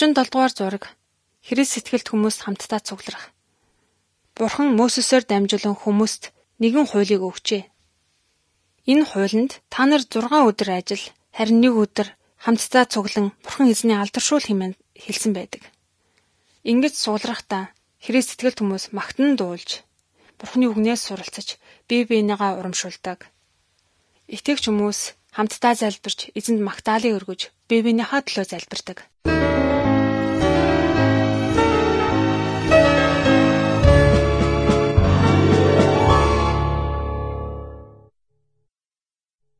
37 дугаар зураг Христ сэтгэлд хүмүүс хамтдаа цугларах. Бурхан Мөсесөөр дамжуулан хүмүүст нэгэн хуулийг өгчээ. Энэ хуулинд та нар 6 өдөр ажил, харин 1 өдөр хамтдаа цуглан Бурхан эзний алдаршуул хэмээн хэлсэн байдаг. Ингэж суулгахдаа Христ сэтгэлд хүмүүс магтан дуулж, Бурханы үгнээс суралцаж, бие биенийгаа урамшуулдаг. Итгэгч хүмүүс хамтдаа залбирч, эзэнд магтаалын өргөж, бие биенийхээ төлөө залбирдаг.